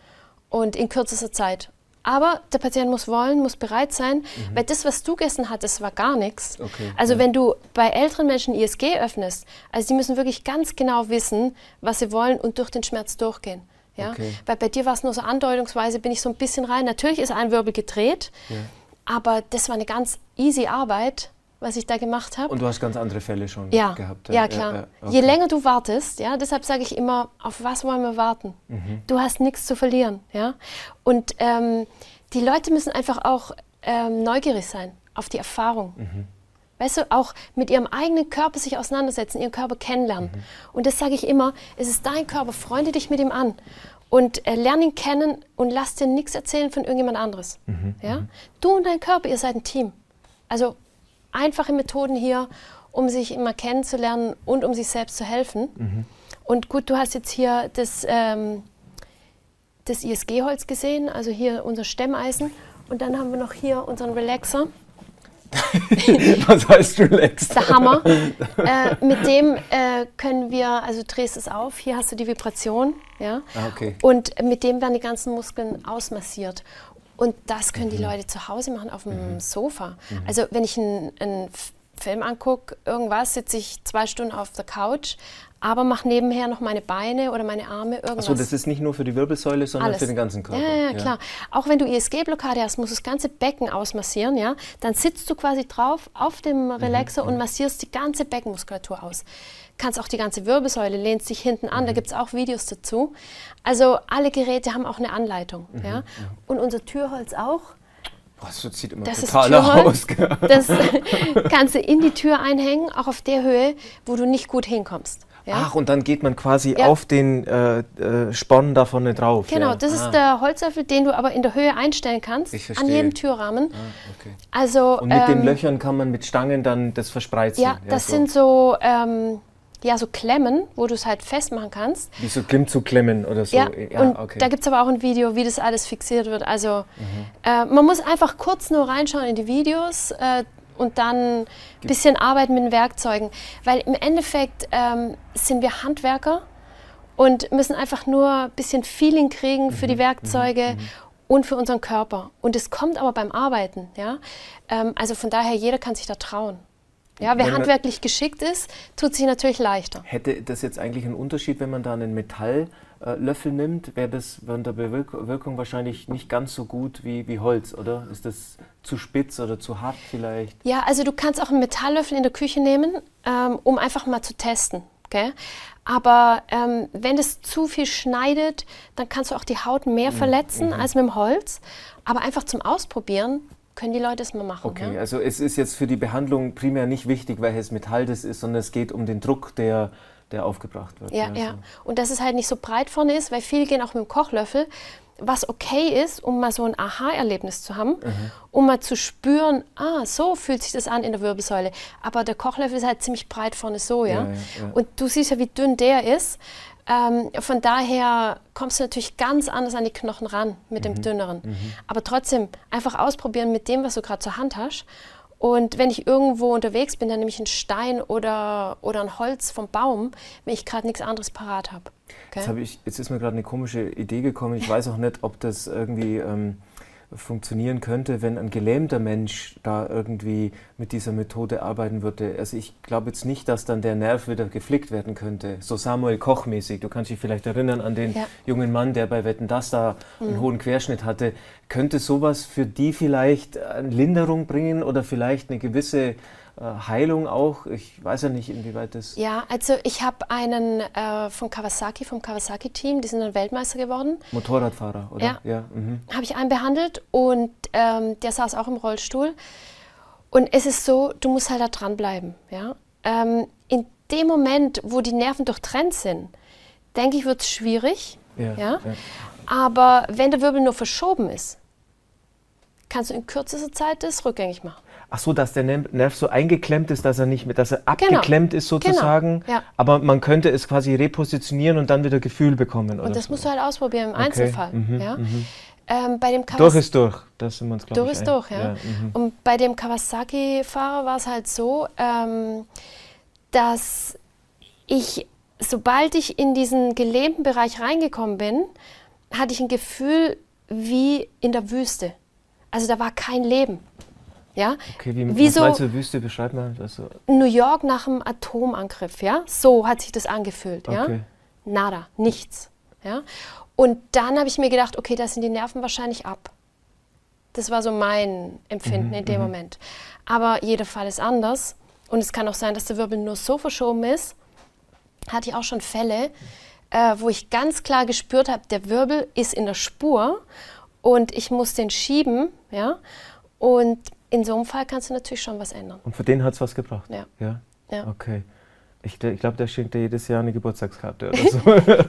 Und in kürzester Zeit. Aber der Patient muss wollen, muss bereit sein, mhm. weil das, was du gestern hattest, war gar nichts. Okay, also ja. wenn du bei älteren Menschen I S G öffnest, also die müssen wirklich ganz genau wissen, was sie wollen und durch den Schmerz durchgehen. Ja? Okay. Weil bei dir war es nur so andeutungsweise, bin ich so ein bisschen rein. Natürlich ist ein Wirbel gedreht, Ja. aber das war eine ganz easy Arbeit, was ich da gemacht habe. Und du hast ganz andere Fälle schon Ja, gehabt? ja, klar. Ja, ja, okay. Je länger du wartest, ja, deshalb sage ich immer, auf was wollen wir warten? Mhm. Du hast nichts zu verlieren. Ja? Und ähm, die Leute müssen einfach auch ähm, neugierig sein auf die Erfahrung. Mhm. Weißt du, auch mit ihrem eigenen Körper sich auseinandersetzen, ihren Körper kennenlernen. Mhm. Und das sage ich immer, es ist dein Körper, freunde dich mit ihm an. Und äh, lern ihn kennen und lass dir nichts erzählen von irgendjemand anderes. Mhm. Ja? Du und dein Körper, ihr seid ein Team. Also einfache Methoden hier, um sich immer kennenzulernen und um sich selbst zu helfen. Mhm. Und gut, du hast jetzt hier das, ähm, das I S G-Holz gesehen, also hier unser Stemmeisen. Und dann haben wir noch hier unseren Relaxer. Was heißt relax? Der Hammer. äh, mit dem äh, können wir, also drehst es auf, hier hast du die Vibration. Ja? Ah, okay. Und mit dem werden die ganzen Muskeln ausmassiert. Und das können die Leute zu Hause machen auf dem Sofa. Also wenn ich einen, einen Film angucke, irgendwas, sitze ich zwei Stunden auf der Couch, aber mache nebenher noch meine Beine oder meine Arme, irgendwas. Achso, das ist nicht nur für die Wirbelsäule, sondern Alles. für den ganzen Körper. Ja, ja, klar. Auch wenn du I S G-Blockade hast, musst du das ganze Becken ausmassieren. Ja? Dann sitzt du quasi drauf auf dem Relaxer und massierst die ganze Beckenmuskulatur aus. Kannst auch die ganze Wirbelsäule, lehnst dich hinten an, da gibt es auch Videos dazu. Also alle Geräte haben auch eine Anleitung. Mhm, Ja? Und unser Türholz auch. Boah, das sieht immer Das ist total Türholz. aus. Das kannst du in die Tür einhängen, auch auf der Höhe, wo du nicht gut hinkommst. Ja? Ach, und dann geht man quasi Ja. auf den äh, äh, Sporn da vorne drauf. Genau, ja. das ah. ist der Holzlöffel, den du aber in der Höhe einstellen kannst, Ich an verstehe. jedem Türrahmen. Ah, okay. Also, Und mit den ähm, Löchern kann man mit Stangen dann das verspreizen. ja, das sind so, ähm, ja, so Klemmen, wo du es halt festmachen kannst. Wie so Klimmzugklemmen oder so. Ja, und okay. da gibt es aber auch ein Video, wie das alles fixiert wird. Also äh, man muss einfach kurz nur reinschauen in die Videos äh, und dann ein bisschen arbeiten mit den Werkzeugen. Weil im Endeffekt ähm, sind wir Handwerker und müssen einfach nur ein bisschen Feeling kriegen für die Werkzeuge und für unseren Körper. Und es kommt aber beim Arbeiten. Ja? Ähm, also von daher, jeder kann sich da trauen. Ja, wer Wenn man- handwerklich geschickt ist, tut sich natürlich leichter. Hätte das jetzt eigentlich einen Unterschied, wenn man da einen Metalllöffel nimmt? Wäre das von der Bewirk- Wirkung wahrscheinlich nicht ganz so gut wie, wie Holz, oder? Ist das zu spitz oder zu hart vielleicht? Ja, also du kannst auch einen Metalllöffel in der Küche nehmen, ähm, um einfach mal zu testen. Okay? Aber ähm, wenn es zu viel schneidet, dann kannst du auch die Haut mehr verletzen als mit dem Holz. Aber einfach zum Ausprobieren können die Leute es mal machen. Okay, Ja? also es ist jetzt für die Behandlung primär nicht wichtig, welches Metall das ist, sondern es geht um den Druck, der, der aufgebracht wird. Ja, Also- ja. Und dass es halt nicht so breit vorne ist, weil viele gehen auch mit dem Kochlöffel, was okay ist, um mal so ein Aha-Erlebnis zu haben, um mal zu spüren, ah, so fühlt sich das an in der Wirbelsäule. Aber der Kochlöffel ist halt ziemlich breit vorne so, ja. Ja, ja, ja. Und du siehst ja, wie dünn der ist. Ähm, von daher kommst du natürlich ganz anders an die Knochen ran mit dem dünneren. Aber trotzdem einfach ausprobieren mit dem, was du gerade zur Hand hast. Und wenn ich irgendwo unterwegs bin, dann nehme ich einen Stein oder, oder ein Holz vom Baum, wenn ich gerade nichts anderes parat habe. Okay? Jetzt, hab ich, jetzt ist mir gerade eine komische Idee gekommen. Ich weiß auch nicht, ob das irgendwie ähm, funktionieren könnte, wenn ein gelähmter Mensch da irgendwie mit dieser Methode arbeiten würde. Also ich glaube jetzt nicht, dass dann der Nerv wieder geflickt werden könnte. So Samuel Koch-mäßig. Du kannst dich vielleicht erinnern an den ja. jungen Mann, der bei Wetten, dass da einen mhm. hohen Querschnitt hatte. Könnte sowas für die vielleicht eine Linderung bringen oder vielleicht eine gewisse Heilung auch? Ich weiß ja nicht, inwieweit das... Ja, also ich habe einen äh, von Kawasaki, vom Kawasaki-Team, die sind dann Weltmeister geworden. Motorradfahrer, oder? Ja. ja mhm. Habe ich einen behandelt und ähm, der saß auch im Rollstuhl. Und es ist so, du musst halt da dranbleiben. Ja? Ähm, in dem Moment, wo die Nerven durchtrennt sind, denke ich, wird es schwierig. Ja, ja? Ja. Aber wenn der Wirbel nur verschoben ist, kannst du in kürzester Zeit das rückgängig machen. Ach so, dass der Nerv so eingeklemmt ist, dass er nicht mehr, dass er abgeklemmt genau. ist sozusagen. Genau. Ja. Aber man könnte es quasi repositionieren und dann wieder Gefühl bekommen. Oder und das so. musst du halt ausprobieren im okay. Einzelfall. Mhm, ja? mhm. Ähm, bei dem durch ist durch. Das sind wir uns, durch ich, ist durch, ja. ja mhm. Und bei dem Kawasaki-Fahrer war es halt so, ähm, dass ich, sobald ich in diesen gelähmten Bereich reingekommen bin, hatte ich ein Gefühl wie in der Wüste. Also da war kein Leben. Ja? Okay, wie, wie was so meinst du, Wüste, beschreib mal. Also New York nach dem Atomangriff, ja? So hat sich das angefühlt. Ja? Okay. Nada, nichts. Ja? Und dann habe ich mir gedacht, okay, da sind die Nerven wahrscheinlich ab. Das war so mein Empfinden Mhm, in dem mhm. Moment. Aber jeder Fall ist anders. Und es kann auch sein, dass der Wirbel nur so verschoben ist. Hatte ich auch schon Fälle, äh, wo ich ganz klar gespürt habe, der Wirbel ist in der Spur und ich muss den schieben. Ja? Und in so einem Fall kannst du natürlich schon was ändern. Und für den hat es was gebracht? Ja. Ja? Ja. Okay. Ich, ich glaube, der schenkt dir jedes Jahr eine Geburtstagskarte oder so.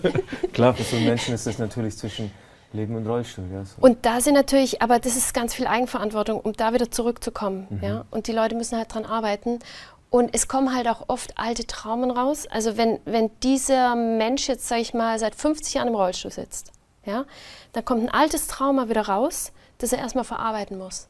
Klar, für so einen Menschen ist das natürlich zwischen Leben und Rollstuhl. Ja, so. Und da sind natürlich, aber das ist ganz viel Eigenverantwortung, um da wieder zurückzukommen. Mhm. Ja? Und die Leute müssen halt dran arbeiten. Und es kommen halt auch oft alte Traumen raus. Also wenn, wenn dieser Mensch jetzt, sage ich mal, seit fünfzig Jahren im Rollstuhl sitzt, ja, dann kommt ein altes Trauma wieder raus, das er erstmal verarbeiten muss.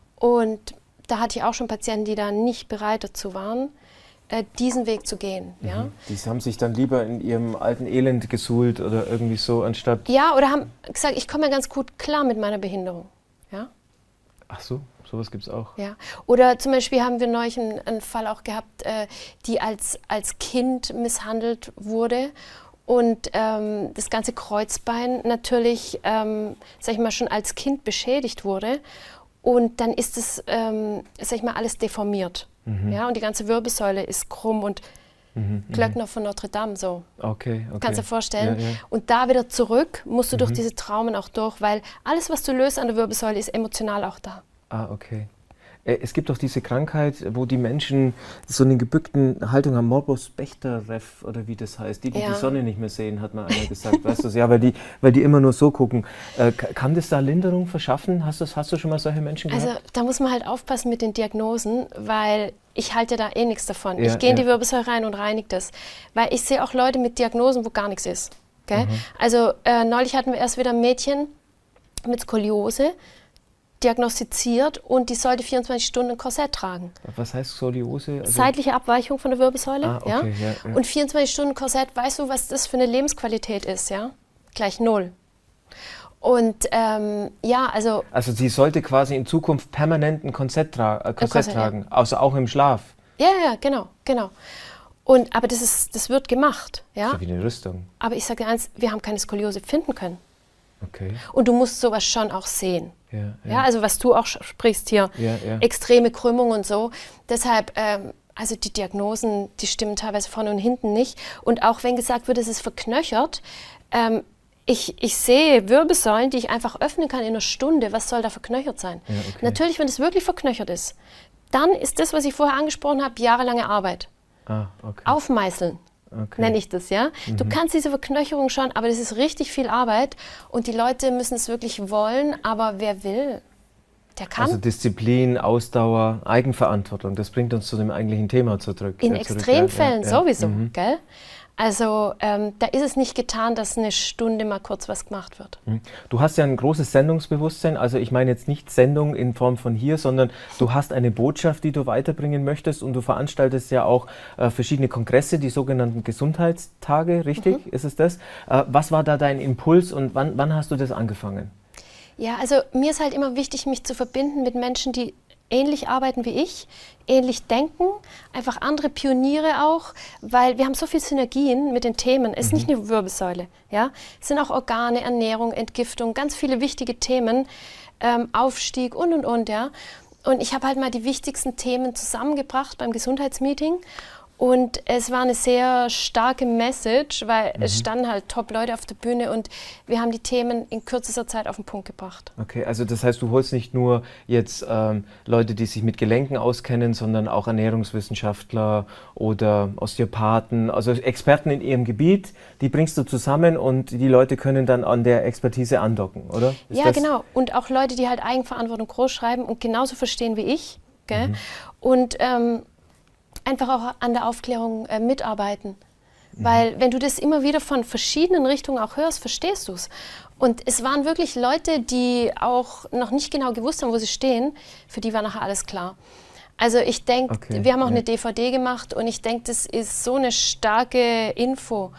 Und da hatte ich auch schon Patienten, die da nicht bereit dazu waren, äh, diesen Weg zu gehen. Mhm. Ja? Die haben sich dann lieber in ihrem alten Elend gesuhlt oder irgendwie so, anstatt... Ja, oder haben gesagt, ich komme ja ganz gut klar mit meiner Behinderung. Ja? Ach so, sowas gibt es auch. Ja. Oder zum Beispiel haben wir neulich einen, einen Fall auch gehabt, äh, die als, als Kind misshandelt wurde und ähm, das ganze Kreuzbein natürlich, ähm, sag ich mal, schon als Kind beschädigt wurde. Und dann ist es, ähm, sag ich mal, alles deformiert. Mhm. Ja? Und die ganze Wirbelsäule ist krumm und mhm, Glöckner von Notre Dame, so. Okay, okay. Kannst du dir vorstellen? Ja, ja. Und da wieder zurück musst du Mhm. durch diese Traumen auch durch, weil alles, was du löst an der Wirbelsäule, ist emotional auch da. Ah, okay. Äh, Es gibt doch diese Krankheit, wo die Menschen so eine gebückten Haltung haben, Morbus Bechterew oder wie das heißt, die, die Ja. die Sonne nicht mehr sehen, hat mal einer gesagt. Weißt du, ja, weil die, weil die immer nur so gucken. Äh, ka- kann das da Linderung verschaffen? Hast, das, hast du schon mal solche Menschen gehabt? Also da muss man halt aufpassen mit den Diagnosen, weil ich halte da eh nichts davon. Ja, ich gehe in ja. die Wirbelsäule rein und reinige das. Weil ich sehe auch Leute mit Diagnosen, wo gar nichts ist. Gell? Also äh, neulich hatten wir erst wieder ein Mädchen mit Skoliose diagnostiziert und die sollte vierundzwanzig Stunden ein Korsett tragen. Was heißt Skoliose? Also, Seitliche Abweichung von der Wirbelsäule. Ah, okay, ja? ja, ja. Und vierundzwanzig Stunden Korsett, weißt du, was das für eine Lebensqualität ist? Ja? Gleich null. Und ähm, ja, also also sie sollte quasi in Zukunft permanent ein Korsett, tra äh, Korsett Korsett, ja. tragen, also auch im Schlaf. ja, ja, genau, genau. Und, aber das, ist, das wird gemacht. Ja? So wie eine Rüstung. Aber ich sage dir eins, wir haben keine Skoliose finden können. Okay. Und du musst sowas schon auch sehen. Ja, ja. Ja, also was du auch sch- sprichst hier, Ja, ja. extreme Krümmung und so. Deshalb, ähm, also die Diagnosen, die stimmen teilweise vorne und hinten nicht. Und auch wenn gesagt wird, es ist verknöchert, ähm, ich, ich sehe Wirbelsäulen, die ich einfach öffnen kann in einer Stunde. Was soll da verknöchert sein? Ja, okay. Natürlich, wenn es wirklich verknöchert ist, dann ist das, was ich vorher angesprochen habe, jahrelange Arbeit. Ah, okay. Aufmeißeln. Okay. Nenne ich das, ja. Du kannst diese Verknöcherung schon, aber das ist richtig viel Arbeit und die Leute müssen es wirklich wollen, aber wer will, der kann. Also Disziplin, Ausdauer, Eigenverantwortung, das bringt uns zu dem eigentlichen Thema zurück. In äh, zurück. Extremfällen Ja, ja, ja. sowieso, Mhm. gell? Also ähm, da ist es nicht getan, dass eine Stunde mal kurz was gemacht wird. Du hast ja ein großes Sendungsbewusstsein, also ich meine jetzt nicht Sendung in Form von hier, sondern du hast eine Botschaft, die du weiterbringen möchtest und du veranstaltest ja auch äh, verschiedene Kongresse, die sogenannten Gesundheitstage, richtig? Mhm. Ist es das? Äh, was war da dein Impuls und wann, wann hast du das angefangen? Ja, also mir ist halt immer wichtig, mich zu verbinden mit Menschen, die ähnlich arbeiten wie ich, ähnlich denken, einfach andere Pioniere auch, weil wir haben so viele Synergien mit den Themen. Es ist mhm. nicht nur Wirbelsäule, ja, es sind auch Organe, Ernährung, Entgiftung, ganz viele wichtige Themen, ähm, Aufstieg und und und, ja. Und ich habe halt mal die wichtigsten Themen zusammengebracht beim Gesundheitsmeeting. Und es war eine sehr starke Message, weil mhm. es standen halt Top-Leute auf der Bühne und wir haben die Themen in kürzester Zeit auf den Punkt gebracht. Okay, also das heißt, du holst nicht nur jetzt ähm, Leute, die sich mit Gelenken auskennen, sondern auch Ernährungswissenschaftler oder Osteopathen, also Experten in ihrem Gebiet, die bringst du zusammen und die Leute können dann an der Expertise andocken, oder? Ist ja, das genau. Und auch Leute, die halt Eigenverantwortung groß schreiben und genauso verstehen wie ich. Gell? Mhm. Und ähm, einfach auch an der Aufklärung äh, mitarbeiten. Mhm. Weil wenn du das immer wieder von verschiedenen Richtungen auch hörst, verstehst du es. Und es waren wirklich Leute, die auch noch nicht genau gewusst haben, wo sie stehen, für die war nachher alles klar. Also ich denke, okay, wir haben auch ja. eine D V D gemacht und ich denke, das ist so eine starke Info,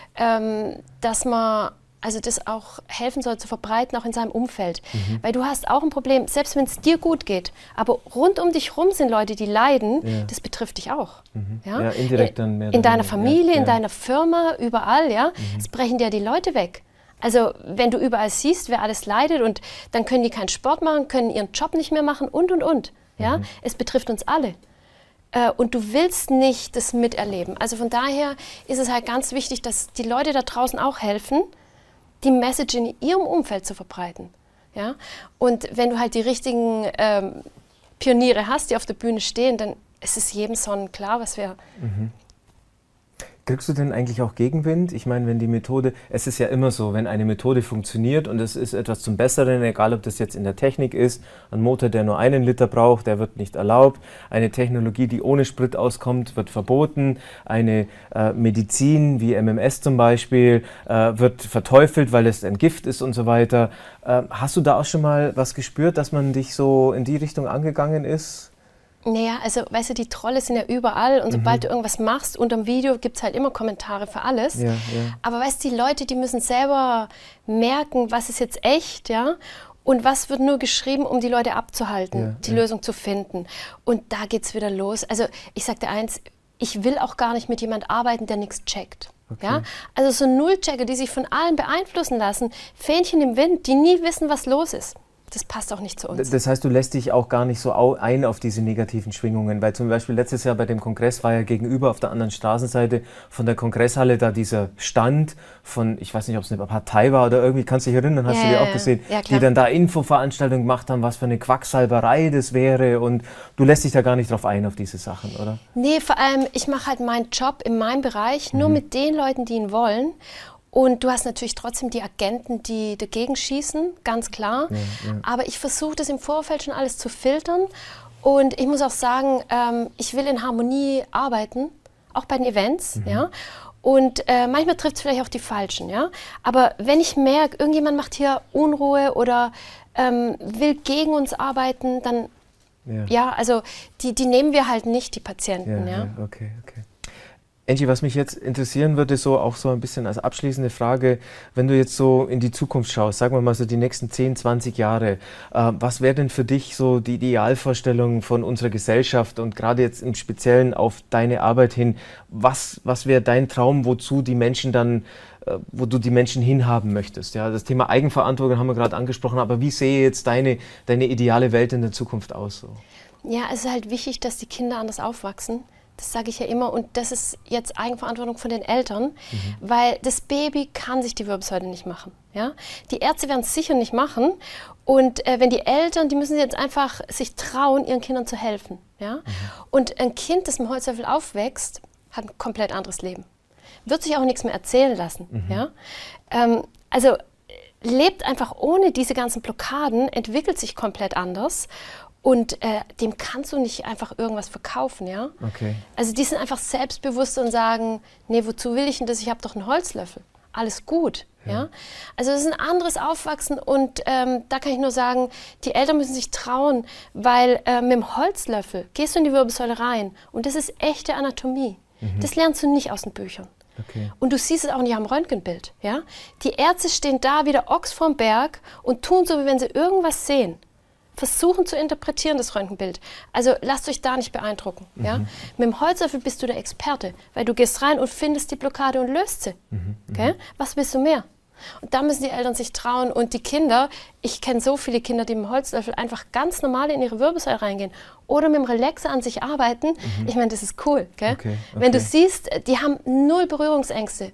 ähm, dass man also das auch helfen soll zu verbreiten, auch in seinem Umfeld. Mhm. Weil du hast auch ein Problem, selbst wenn es dir gut geht, aber rund um dich rum sind Leute, die leiden, ja. das betrifft dich auch. Mhm. Ja? Ja, indirekt dann mehr. In deiner Familie, ja. in deiner Firma, überall, ja. Mhm. Es brechen dir die Leute weg. Also wenn du überall siehst, wer alles leidet und dann können die keinen Sport machen, können ihren Job nicht mehr machen und, und, und. Ja? Mhm. Es betrifft uns alle. Äh, und du willst nicht das miterleben. Also von daher ist es halt ganz wichtig, dass die Leute da draußen auch helfen, die Message in ihrem Umfeld zu verbreiten. Ja? Und wenn du halt die richtigen ähm, Pioniere hast, die auf der Bühne stehen, dann ist es jedem sonnenklar, was wir... Mhm. Kriegst du denn eigentlich auch Gegenwind? Ich meine, wenn die Methode, es ist ja immer so, wenn eine Methode funktioniert und es ist etwas zum Besseren, egal ob das jetzt in der Technik ist, ein Motor, der nur einen Liter braucht, der wird nicht erlaubt, eine Technologie, die ohne Sprit auskommt, wird verboten, eine äh, Medizin wie M M S zum Beispiel äh, wird verteufelt, weil es ein Gift ist und so weiter. Äh, hast du da auch schon mal was gespürt, dass man dich so in die Richtung angegangen ist? Naja, also weißt du, die Trolle sind ja überall und sobald mhm. du irgendwas machst, unterm Video gibt es halt immer Kommentare für alles. Ja, ja. Aber weißt du, die Leute, die müssen selber merken, was ist jetzt echt, ja, und was wird nur geschrieben, um die Leute abzuhalten, ja, die ja. Lösung zu finden. Und da geht's wieder los. Also ich sag dir eins, ich will auch gar nicht mit jemand arbeiten, der nichts checkt. Okay. Ja? Also so Nullchecker, die sich von allen beeinflussen lassen, Fähnchen im Wind, die nie wissen, was los ist. Das passt auch nicht zu uns. Das heißt, du lässt dich auch gar nicht so ein auf diese negativen Schwingungen, weil zum Beispiel letztes Jahr bei dem Kongress war ja gegenüber auf der anderen Straßenseite von der Kongresshalle da dieser Stand von, ich weiß nicht, ob es eine Partei war oder irgendwie, kannst du dich erinnern, hast ja, du dir auch gesehen, ja, die dann da Infoveranstaltungen gemacht haben, was für eine Quacksalberei das wäre und du lässt dich da gar nicht drauf ein auf diese Sachen, oder? Nee, vor allem, ich mache halt meinen Job in meinem Bereich nur mhm. mit den Leuten, die ihn wollen. Und du hast natürlich trotzdem die Agenten, die dagegen schießen, ganz klar. Ja, ja. Aber ich versuche das im Vorfeld schon alles zu filtern. Und ich muss auch sagen, ähm, ich will in Harmonie arbeiten, auch bei den Events. Mhm. Ja? Und äh, manchmal trifft es vielleicht auch die Falschen. Ja? Aber wenn ich merke, irgendjemand macht hier Unruhe oder ähm, will gegen uns arbeiten, dann, ja, ja also die, die nehmen wir halt nicht, die Patienten. Ja, ja? Ja, okay, okay. Angie, was mich jetzt interessieren würde, so auch so ein bisschen als abschließende Frage, wenn du jetzt so in die Zukunft schaust, sagen wir mal so die nächsten zehn, zwanzig Jahre, äh, was wäre denn für dich so die Idealvorstellung von unserer Gesellschaft und gerade jetzt im Speziellen auf deine Arbeit hin, was, was wäre dein Traum, wozu die Menschen dann, äh, wo du die Menschen hinhaben möchtest? Ja, das Thema Eigenverantwortung haben wir gerade angesprochen, aber wie sehe jetzt deine, deine ideale Welt in der Zukunft aus? So? Ja, es ist halt wichtig, dass die Kinder anders aufwachsen. Das sage ich ja immer und das ist jetzt Eigenverantwortung von den Eltern, mhm. weil das Baby kann sich die Wirbelsäule nicht machen. Ja? Die Ärzte werden es sicher nicht machen und äh, wenn die Eltern, die müssen jetzt einfach sich trauen, ihren Kindern zu helfen. Ja? Mhm. Und ein Kind, das mit Holzlöffel aufwächst, hat ein komplett anderes Leben. Wird sich auch nichts mehr erzählen lassen. Mhm. Ja? Ähm, also lebt einfach ohne diese ganzen Blockaden, entwickelt sich komplett anders. Und äh, dem kannst du nicht einfach irgendwas verkaufen, ja? Okay. Also die sind einfach selbstbewusst und sagen, nee, wozu will ich denn das? Ich habe doch einen Holzlöffel. Alles gut, ja? ja? Also das ist ein anderes Aufwachsen und ähm, da kann ich nur sagen, die Eltern müssen sich trauen, weil äh, mit dem Holzlöffel gehst du in die Wirbelsäule rein und das ist echte Anatomie. Mhm. Das lernst du nicht aus den Büchern. Okay. Und du siehst es auch nicht am Röntgenbild, ja? Die Ärzte stehen da wie der Ochs vorm Berg und tun so, wie wenn sie irgendwas sehen. Versuchen zu interpretieren, das Röntgenbild. Also lasst euch da nicht beeindrucken. Mhm. Ja? Mit dem Holzlöffel bist du der Experte, weil du gehst rein und findest die Blockade und löst sie. Mhm. Okay? Was willst du mehr? Und da müssen die Eltern sich trauen und die Kinder, ich kenne so viele Kinder, die mit dem Holzlöffel einfach ganz normal in ihre Wirbelsäule reingehen oder mit dem Relaxer an sich arbeiten. Mhm. Ich meine, das ist cool. Gell? Okay, okay. Wenn du siehst, die haben null Berührungsängste.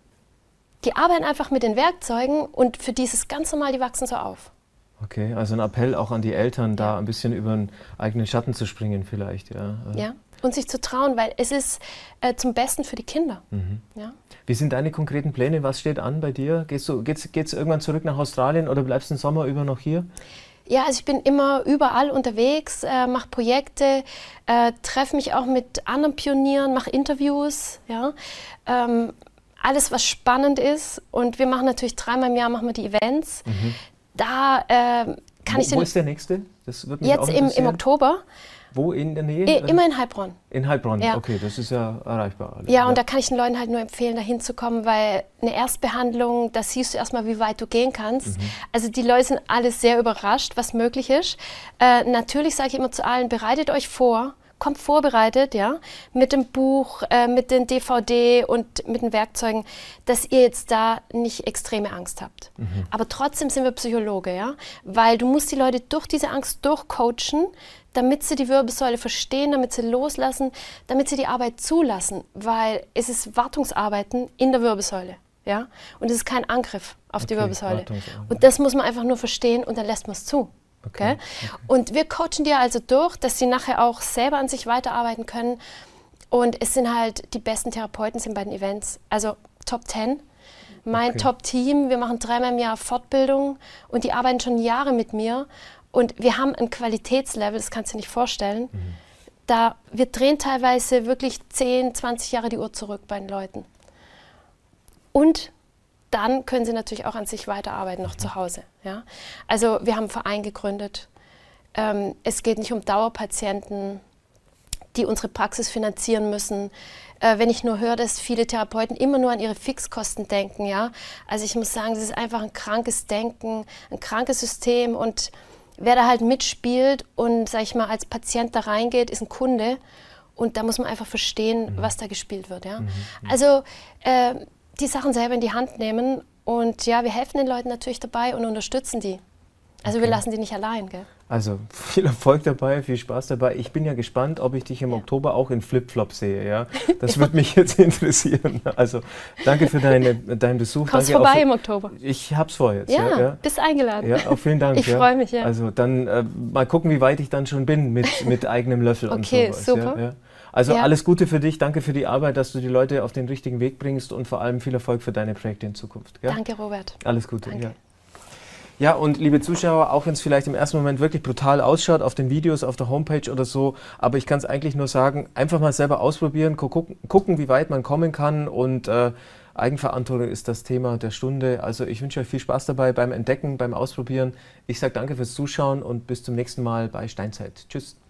Die arbeiten einfach mit den Werkzeugen und für die ist es ganz normal, die wachsen so auf. Okay, also ein Appell auch an die Eltern, da ein bisschen über den eigenen Schatten zu springen vielleicht. Ja, ja. Und sich zu trauen, weil es ist äh, zum Besten für die Kinder. Mhm. Ja. Wie sind deine konkreten Pläne? Was steht an bei dir? Gehst du, geht's, geht's irgendwann zurück nach Australien oder bleibst du den Sommer über noch hier? Ja, also ich bin immer überall unterwegs, äh, mache Projekte, äh, treffe mich auch mit anderen Pionieren, mache Interviews, ja. Ähm, alles, was spannend ist. Und wir machen natürlich dreimal im Jahr machen wir die Events. Mhm. Da äh, kann wo, ich den... Wo ist der nächste? Das wird mich jetzt auch im, im Oktober. Wo in der Nähe? I, immer in Heilbronn. In Heilbronn, ja. Okay, das ist ja erreichbar. Ja, ja, und da kann ich den Leuten halt nur empfehlen, da hinzukommen, weil eine Erstbehandlung, da siehst du erstmal, wie weit du gehen kannst. Mhm. Also die Leute sind alle sehr überrascht, was möglich ist. Äh, natürlich sage ich immer zu allen, bereitet euch vor, kommt vorbereitet, ja, mit dem Buch, äh, mit den D V D und mit den Werkzeugen, dass ihr jetzt da nicht extreme Angst habt. Mhm. Aber trotzdem sind wir Psychologe, ja, weil du musst die Leute durch diese Angst durchcoachen, damit sie die Wirbelsäule verstehen, damit sie loslassen, damit sie die Arbeit zulassen, weil es ist Wartungsarbeiten in der Wirbelsäule, ja, und es ist kein Angriff auf okay, die Wirbelsäule. Und das muss man einfach nur verstehen und dann lässt man es zu. Okay. Okay. Und wir coachen die also durch, dass sie nachher auch selber an sich weiterarbeiten können. Und es sind halt die besten Therapeuten sind bei den Events. Also Top zehn. Mein okay. Top-Team, wir machen dreimal im Jahr Fortbildung und die arbeiten schon Jahre mit mir. Und wir haben ein Qualitätslevel, das kannst du dir nicht vorstellen. Mhm. Da, wir drehen teilweise wirklich zehn, zwanzig Jahre die Uhr zurück bei den Leuten. Und dann können sie natürlich auch an sich weiterarbeiten, noch mhm. zu Hause. Ja? Also wir haben einen Verein gegründet. Ähm, es geht nicht um Dauerpatienten, die unsere Praxis finanzieren müssen. Äh, wenn ich nur höre, dass viele Therapeuten immer nur an ihre Fixkosten denken. Ja? Also ich muss sagen, das ist einfach ein krankes Denken, ein krankes System. Und wer da halt mitspielt und, sag ich mal, als Patient da reingeht, ist ein Kunde. Und da muss man einfach verstehen, mhm. was da gespielt wird. Ja? Mhm. Also äh, die Sachen selber in die Hand nehmen und ja, wir helfen den Leuten natürlich dabei und unterstützen die. Also okay. wir lassen die nicht allein, gell? Also viel Erfolg dabei, viel Spaß dabei. Ich bin ja gespannt, ob ich dich im ja. Oktober auch in Flipflop sehe. Ja? Das ja. würde mich jetzt interessieren. Also danke für deine, deinen Besuch. Kommst danke vorbei auch, im Oktober. Ich hab's vor jetzt. Ja, ja, ja. bist eingeladen. Ja, auch vielen Dank. Ich ja. freue mich, ja. Also dann äh, mal gucken, wie weit ich dann schon bin mit, mit eigenem Löffel und okay, sowas. super. Ja, ja. Also ja. alles Gute für dich, danke für die Arbeit, dass du die Leute auf den richtigen Weg bringst und vor allem viel Erfolg für deine Projekte in Zukunft. Ja? Danke, Robert. Alles Gute. Danke. Ja. Ja, und liebe Zuschauer, auch wenn es vielleicht im ersten Moment wirklich brutal ausschaut auf den Videos, auf der Homepage oder so, aber ich kann es eigentlich nur sagen, einfach mal selber ausprobieren, gucken, gucken wie weit man kommen kann und äh, Eigenverantwortung ist das Thema der Stunde. Also ich wünsche euch viel Spaß dabei beim Entdecken, beim Ausprobieren. Ich sage danke fürs Zuschauen und bis zum nächsten Mal bei Steinzeit. Tschüss.